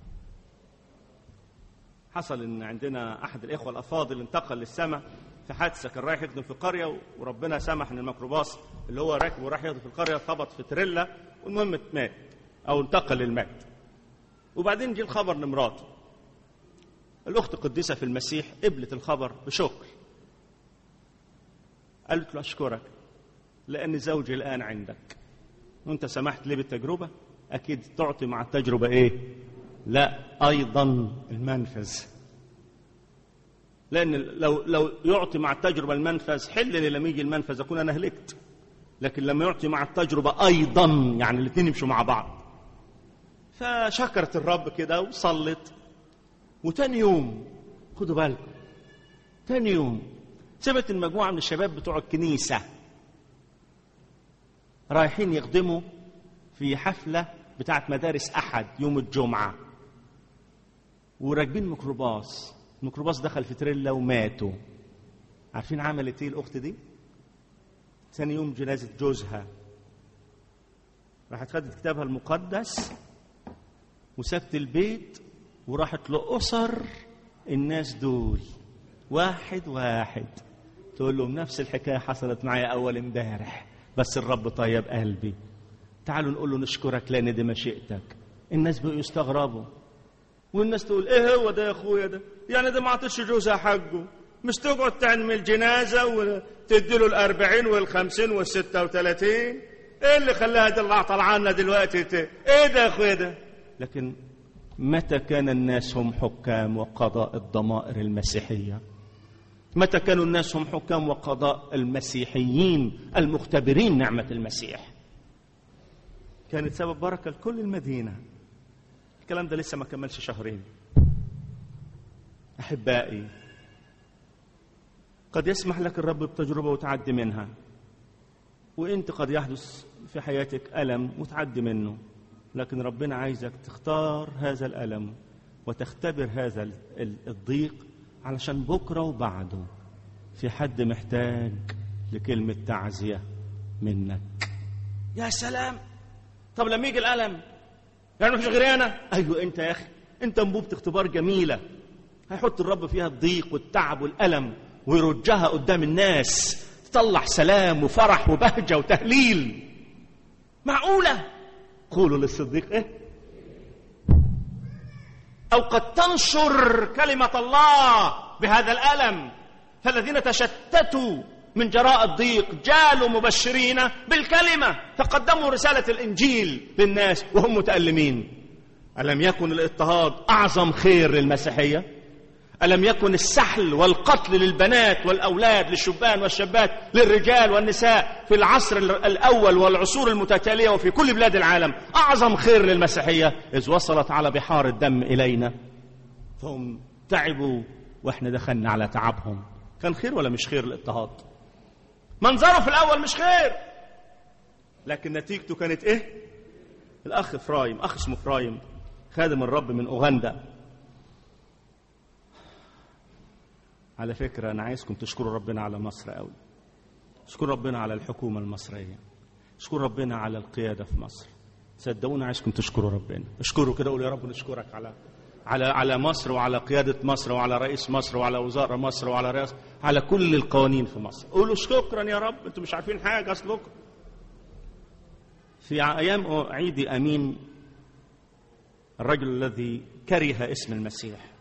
S1: حصل ان عندنا احد الاخوه الافاضل انتقل للسماء في حادثه، كان رايح يخدم في قريه وربنا سمح ان الميكروباص اللي هو راكبه وراح يخدم في القريه خبط في تريلا والمهم مات او انتقل للموت. وبعدين جه الخبر لمراته. الاخت قديسه في المسيح قبلت الخبر بشكر، قالت له أشكرك لأن زوجي الآن عندك، وأنت سمحت لي بالتجربة، أكيد تعطي مع التجربة إيه؟ لا، أيضا المنفذ. لأن لو يعطي مع التجربة المنفذ، حل لي لما يجي المنفذ أكون أنا هلكت. لكن لما يعطي مع التجربة أيضا، يعني الاثنين يمشوا مع بعض. فشكرت الرب كده وصلت. وتاني يوم، خدوا بالكم، تاني يوم سبت المجموعة من الشباب بتوع الكنيسة رايحين يخدموا في حفلة بتاعت مدارس أحد يوم الجمعة، وراكبين ميكروباص. الميكروباص دخل في تريلا وماتوا. عارفين عملت ايه الأخت دي؟ ثاني يوم جنازة جوزها، راحت خدت كتابها المقدس وسابت البيت وراحت لأسر الناس دول واحد واحد، تقول لهم نفس الحكاية حصلت معايا أول امبارح، بس الرب طيب قلبي، تعالوا نقول له نشكرك لأن دي مشيئتك. الناس بقوا يستغربوا، والناس تقول ايه هو ده يا اخويا ده؟ يعني ده ما عطتش جوزها حقه، مش تقعد تعمل جنازة وتديله 40 وال50 وال36، ايه اللي خلاها تطلع طلعانا دلوقتي ايه ده يا اخويا ده؟ لكن متى كان الناس هم حكام وقضاء الضمائر المسيحية؟ متى كانوا الناس هم حكام وقضاء المسيحيين المختبرين نعمة المسيح؟ كانت سبب بركة لكل المدينة. الكلام ده لسه ما كملش شهرين. أحبائي، قد يسمح لك الرب بتجربة وتعدي منها، وإنت قد يحدث في حياتك ألم وتعدي منه، لكن ربنا عايزك تختار هذا الألم وتختبر هذا الضيق، علشان بكرة وبعده في حد محتاج لكلمة تعزية منك. يا سلام، طب لما يجي الألم يعني مفيش غيري أنا؟ أيوة أنت يا أخي، أنت أنبوبة اختبار جميلة، هيحط الرب فيها الضيق والتعب والألم ويرجها قدام الناس، تطلع سلام وفرح وبهجة وتهليل. معقولة؟ قولوا للصديق إيه؟ أو قد تنشر كلمة الله بهذا الألم، فالذين تشتتوا من جراء الضيق جالوا مبشرين بالكلمة، فقدموا رسالة الإنجيل للناس وهم متألمين. ألم يكن الاضطهاد أعظم خير للمسيحية؟ ألم يكن السحل والقتل للبنات والأولاد، للشبان والشابات، للرجال والنساء في العصر الأول والعصور المتتالية وفي كل بلاد العالم أعظم خير للمسيحية إذ وصلت على بحار الدم إلينا؟ فهم تعبوا وإحنا دخلنا على تعبهم. كان خير ولا مش خير الاضطهاد؟ منظره في الأول مش خير، لكن نتيجته كانت إيه؟ الأخ فرايم، أخ اسمه فرايم، خادم الرب من أوغندا. على فكرة أنا عايزكم تشكروا ربنا على مصر قوي، اشكروا ربنا على الحكومة المصرية، اشكروا ربنا على القيادة في مصر. صدقوني عايزكم تشكروا ربنا، اشكروا كده، قولوا يا رب نشكرك على مصر وعلى قيادة مصر وعلى رئيس مصر وعلى وزارة مصر وعلى رئيس، على كل القوانين في مصر. قولوا شكرا يا رب، انتم مش عارفين حاجة أصلكم. في أيام عيد أمين، الرجل الذي كره اسم المسيح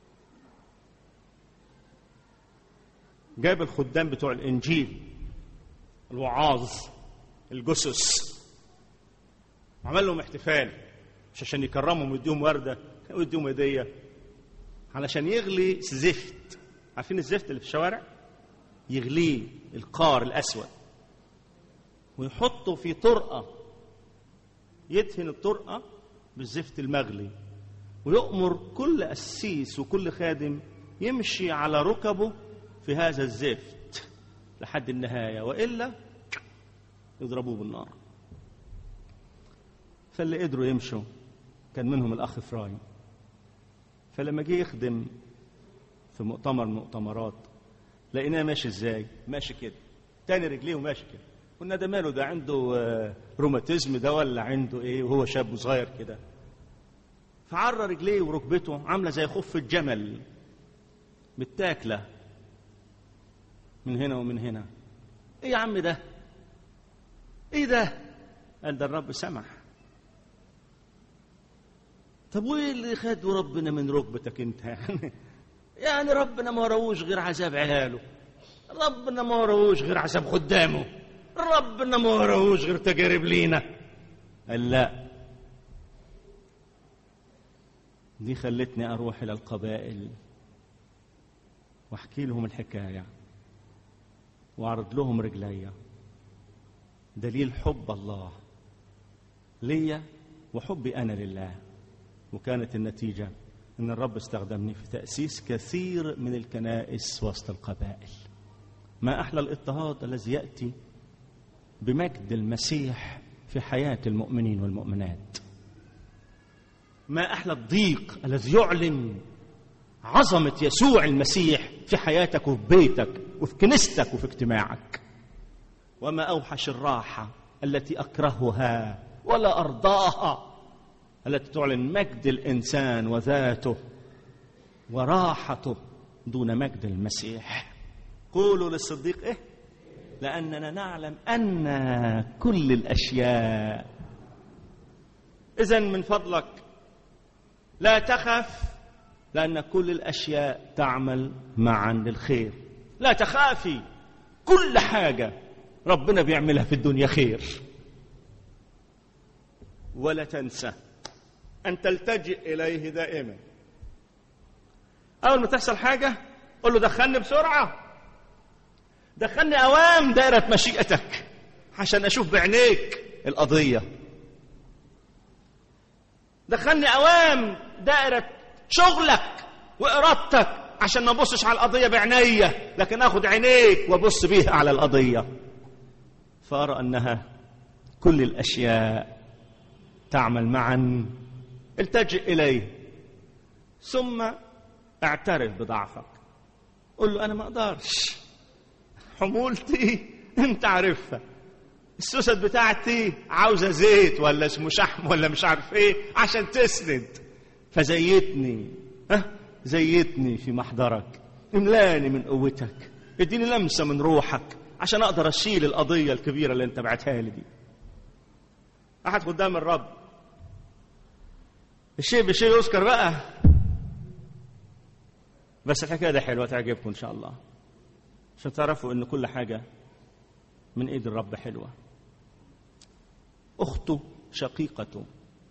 S1: جاب الخدام بتوع الإنجيل، الوعاظ، الجثث، وعمل لهم احتفال، مش عشان يكرمهم ويديهم وردة ويديهم هدية، علشان يغلي زفت. عارفين الزفت اللي في الشوارع؟ يغليه، القار الأسود، ويحطه في طرقة، يدهن الطرقة بالزفت المغلي، ويؤمر كل قسيس وكل خادم يمشي على ركبه في هذا الزفت لحد النهاية، وإلا يضربوه بالنار. فاللي قدروا يمشوا كان منهم الأخ فرايم. فلما جه يخدم في مؤتمر مؤتمرات لقيناه ماشي ازاي؟ ماشي كده، تاني رجليه وماشي كده. قلنا ده ماله، ده عنده روماتيزم ده ولا عنده ايه؟ وهو شاب صغير كده. فعرى رجليه وركبته عامله زي خف الجمل متاكله من هنا ومن هنا. ايه يا عم ده؟ ايه ده؟ قال ده الرب سمح. طب وايه اللي خده ربنا من ركبتك انت يعني؟ يعني ربنا ما وروش غير عذاب عياله.
S2: ربنا ما وراهوش غير حسب خدامه، ربنا ما وراهوش غير تجارب لينا. قال لا، دي خلتني أروح إلى القبائل وأحكي لهم الحكاية وأعرض لهم رجليا، دليل حب الله ليا وحبي أنا لله. وكانت النتيجة أن الرب استخدمني في تأسيس كثير من الكنائس وسط القبائل. ما أحلى الاضطهاد الذي يأتي بمجد المسيح في حياة المؤمنين والمؤمنات. ما أحلى الضيق الذي يعلن عظمة يسوع المسيح في حياتك وفي بيتك وفي كنيستك وفي اجتماعك. وما أوحش الراحة التي أكرهها ولا أرضاها، التي تعلن مجد الإنسان وذاته وراحته دون مجد المسيح. قولوا للصديق إيه؟ لأننا نعلم أن كل الأشياء. إذن من فضلك لا تخف، لأن كل الأشياء تعمل معا للخير. لا تخافي، كل حاجة ربنا بيعملها في الدنيا خير. ولا تنسى أن تلتجئ إليه دائما. أول ما تحصل حاجة قل له دخلني بسرعة، دخلني أوام دائرة مشيئتك عشان أشوف بعينيك القضية، دخلني أوام دائرة شغلك وإرادتك عشان ما أبصش على القضية بعينيا، لكن أخذ عينيك وأبص بيها على القضية، فأرى أنها كل الأشياء تعمل معا. التجئ إليه، ثم اعترف بضعفك. قل له أنا ما أقدرش، حمولتي أنت عارفها، السوسد بتاعتي عاوزة زيت ولا اسمه شحم ولا مش عارف إيه عشان تسند، فزيتني زيتني في محضرك، املاني من قوتك، اديني لمسة من روحك عشان أقدر أشيل القضية الكبيرة اللي أنت بعتها لي دي. أحد قدام الرب الشيء بشيء يذكر بقى، بس الحكاية دي حلوة تعجبكم إن شاء الله، عشان تعرفوا إن كل حاجة من إيد الرب حلوة. أخته شقيقته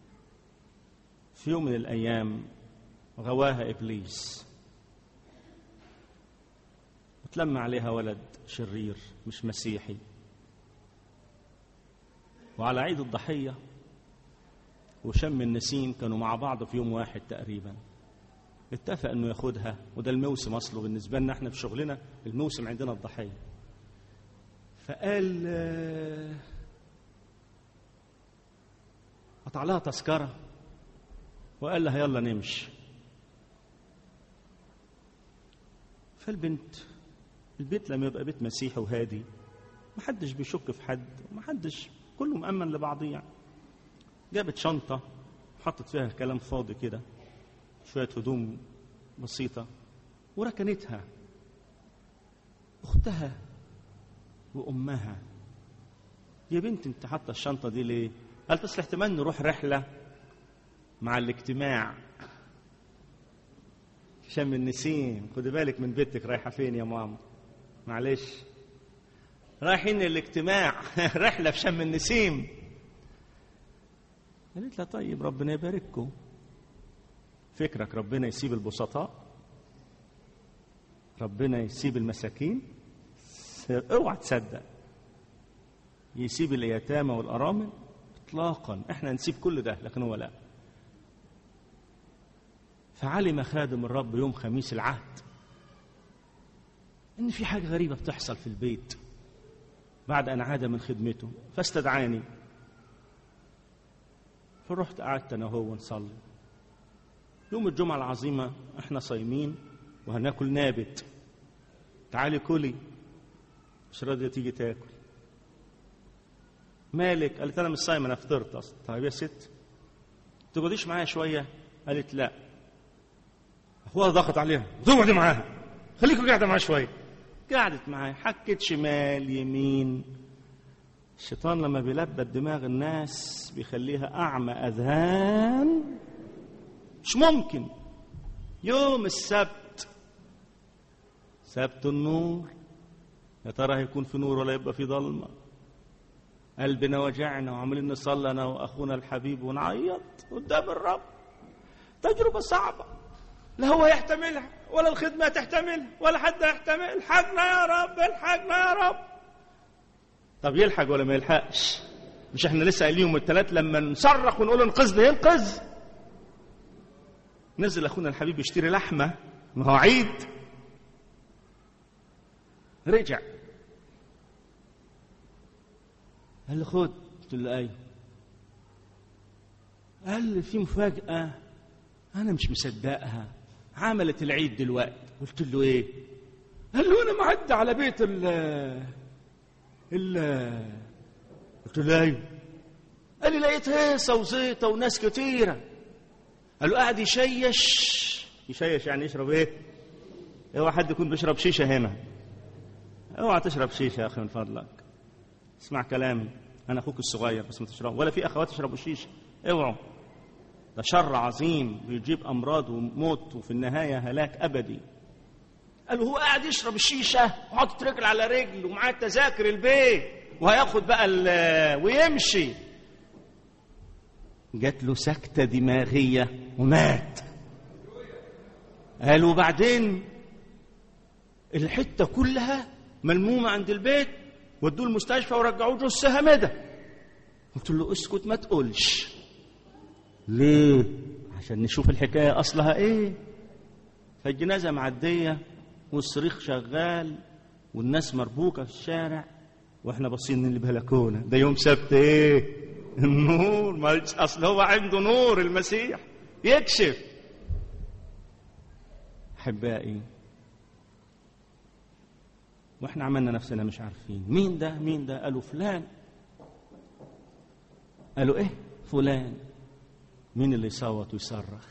S2: في يوم من الأيام غواها إبليس، وتلم عليها ولد شرير مش مسيحي، وعلى عيد الضحية وشم النسيم كانوا مع بعض في يوم واحد تقريبا، اتفق انه ياخدها، وده الموسم اصله بالنسبه لنا احنا في شغلنا، الموسم عندنا الضحيه. فقال قطع لها تذكره وقال لها يلا نمشي. فالبنت، البيت لما يبقى بيت مسيحي وهادي محدش بيشك في حد ومحدش، كله مأمن لبعضيه يعني. جابت شنطة حطت فيها كلام فاضي كده، شوية هدوم بسيطة، وركنتها. أختها وأمها يا بنت انت حاطة الشنطة دي ليه؟ قالت اصل احتمال نروح رحلة مع الاجتماع شم النسيم. خدي بالك من بيتك رايحة فين يا ماما؟ معلش رايحين الاجتماع رحلة في شم النسيم. قالت لها طيب ربنا يبارككم. فكرك ربنا يسيب البسطاء؟ ربنا يسيب المساكين؟ اوعى تصدق. يسيب اليتامى والارامل؟ اطلاقا. احنا نسيب كل ده، لكن هو لا. فعلم خادم الرب يوم خميس العهد ان في حاجه غريبه بتحصل في البيت بعد ان عاد من خدمته، فاستدعاني. فرحت قعدت انا وهو نصلي. يوم الجمعه العظيمه احنا صايمين وهناكل نابت. تعالي كلي. مش راضيه تيجي تاكل. مالك؟ قالت انا مش صايمه، انا فطرت اصلا. طيب يا ست تقعديش معايا شويه؟ قالت لا. اخوها ضغط عليها تقعدي معاها، خليكوا قاعده معايا شويه. قعدت معايا، حكت شمال يمين. الشيطان لما بيلبد دماغ الناس بيخليها اعمى اذهان. مش ممكن. يوم السبت، سبت النور،
S1: يا ترى هيكون في نور ولا يبقى في ضلمة؟ قلبنا وجعنا وعمالين نصلي أنا وأخونا الحبيب ونعيط قدام الرب. تجربة صعبة لا هو يحتملها ولا الخدمة تحتملها ولا حد يحتمل. الحقنا يا رب، الحقنا يا رب. طب يلحق ولا ما يلحقش؟ مش احنا لسه قايلين يوم الثلاث لما نصرخ ونقول انقذنا ينقذ؟ نزل أخونا الحبيب يشتري لحمة، ما هو عيد. رجع قال لي خد. قلت له ايوه. قال لي في مفاجأة أنا مش مصدقها عملت العيد دلوقتي. قلت له ايه؟ قال له أنا معدي على بيت قلت له ايوه. قال لي لقيت هيصة وزيطة وناس كتيرة. قال له قاعد يشيش يعني يشرب ايه؟ اوعى حد يكون بيشرب شيشة هنا. اوعى تشرب شيشة يا أخي من فضلك. اسمع كلامي، أنا أخوك الصغير بس ما تشرب، ولا في أخوات يشربوا شيشة. اوعوا، ده شر عظيم بيجيب أمراض وموت وفي النهاية هلاك أبدي. قال له هو قاعد يشرب الشيشة وحاطط رجل على رجل ومعاه تذاكر البيت وهياخد بقى ويمشي. جات له سكتة دماغية ومات. قال وبعدين الحتة كلها ملمومة عند البيت ودوه المستشفى ورجعوه جثة هامدة. قلت له اسكت ما تقولش. ليه؟ عشان نشوف الحكاية أصلها إيه. فالجنازة معدية والصريخ شغال والناس مربوكة في الشارع وإحنا باصين من البلكونة. ده يوم سبت إيه؟ النور. ما أصل هو عنده نور المسيح يكشف. أحبائي، واحنا عملنا نفسنا مش عارفين مين ده. قالوا فلان. قالوا ايه فلان؟ مين اللي يصوت ويصرخ؟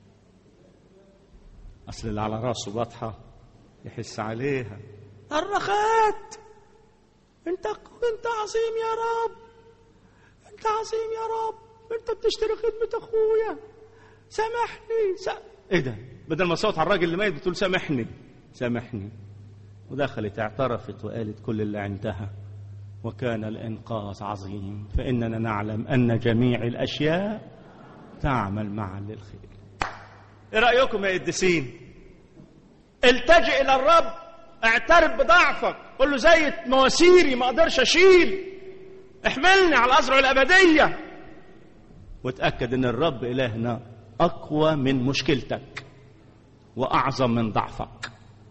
S1: اصل اللي على راسه بطحه يحس عليها. صرخت انت عظيم يا رب، انت عظيم يا رب، انت بتشتري خدمه اخويا، سامحني. ايه ده؟ بدل ما صوت على الراجل اللي ميت بتقول سامحني. ودخلت اعترفت وقالت كل اللي عندها، وكان الإنقاذ عظيم، فإننا نعلم أن جميع الأشياء تعمل معا للخير. إيه رأيكم يا قديسين؟ التجئ إلى الرب، اعترف بضعفك، قل له زيت مواسيري ما أقدرش أشيل، احملني على الأزرع الأبدية، وتأكد أن الرب إلهنا أقوى من مشكلتك وأعظم من ضعفك،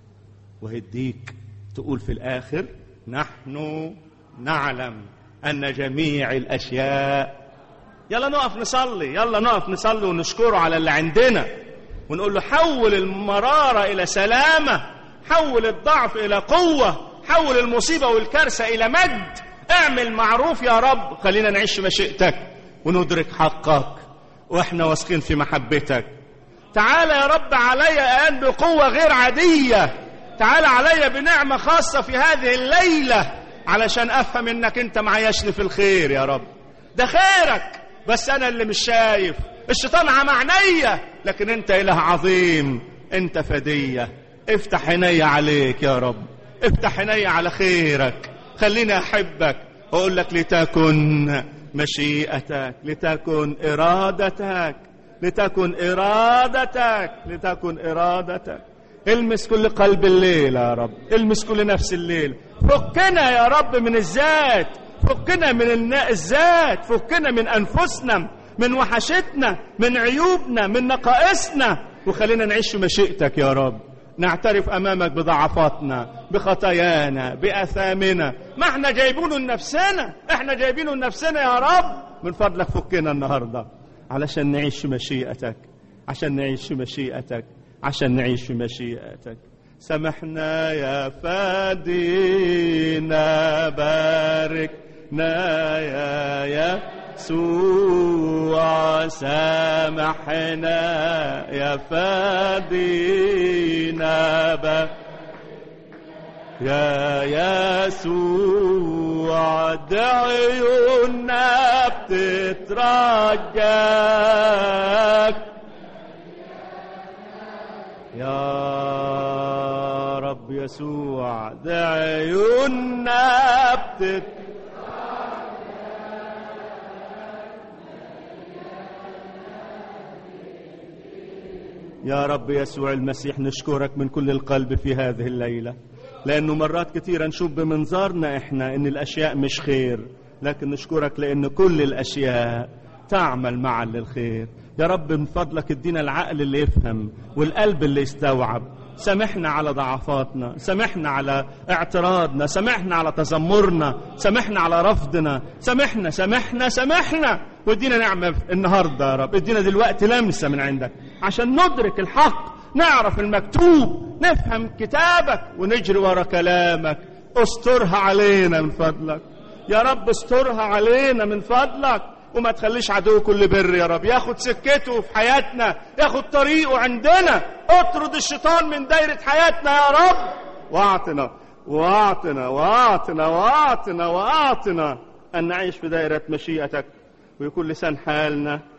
S1: وهديك تقول في الآخر نحن نعلم أن جميع الأشياء. يلا نقف نصلي ونشكره على اللي عندنا ونقول له حول المرارة إلى سلامة، حول الضعف إلى قوة، حول المصيبة والكارثة إلى مجد. اعمل معروف يا رب، خلينا نعيش مشيئتك وندرك حقك وإحنا واثقين في محبتك. تعال يا رب علي الآن بقوة غير عادية، تعال علي بنعمة خاصة في هذه الليلة علشان أفهم إنك أنت معيشني في الخير يا رب. ده خيرك بس أنا اللي مش شايف، الشيطان عمى عينيا، لكن أنت إله عظيم، أنت فدية. افتح عيني عليك يا رب، افتح عيني على خيرك، خليني أحبك وأقول لك لتكن مشيئتك، لتكن إرادتك، لتكن إرادتك، لتكن إرادتك. المس كل قلب الليل يا رب، المس كل نفس الليل. فكنا يا رب من الذات، فكنا من الذات، فكنا من أنفسنا، من وحشتنا، من عيوبنا، من نقائصنا، وخلينا نعيش في مشيئتك يا رب. نعترف أمامك بضعفاتنا، بخطايانا، بأثامنا، ما احنا جايبينه لنفسنا، احنا جايبينه لنفسنا يا رب. من فضلك فكنا النهاردة علشان نعيش في مشيئتك، عشان نعيش في مشيئتك، عشان نعيش في مشيئتك. سامحنا يا فادينا، باركنا يا يسوع، سامحنا يا فادينا، يا يسوع. دعيونا بتترجاك يا رب، يسوع، ده عيوننا يا رب يسوع المسيح، نشكرك من كل القلب في هذه الليلة، لأنه مرات كثيرة نشوف بمنظارنا إحنا إن الأشياء مش خير، لكن نشكرك لأن كل الأشياء تعمل معا للخير. يا رب من فضلك ادينا العقل اللي يفهم والقلب اللي يستوعب. سامحنا على ضعفاتنا، سامحنا على اعتراضنا، سامحنا على تذمرنا، سامحنا على رفضنا، سامحنا وادينا نعمة النهاردة يا رب. ادينا دلوقتي لمسة من عندك عشان ندرك الحق، نعرف المكتوب، نفهم كتابك ونجري ورا كلامك. استرها علينا من فضلك يا رب، استرها علينا من فضلك، وما تخليش عدو كل بر يا رب ياخد سكته في حياتنا، ياخد طريقه عندنا. اطرد الشيطان من دايرة حياتنا يا رب، واعطنا أن نعيش في دائرة مشيئتك، ويكون لسان حالنا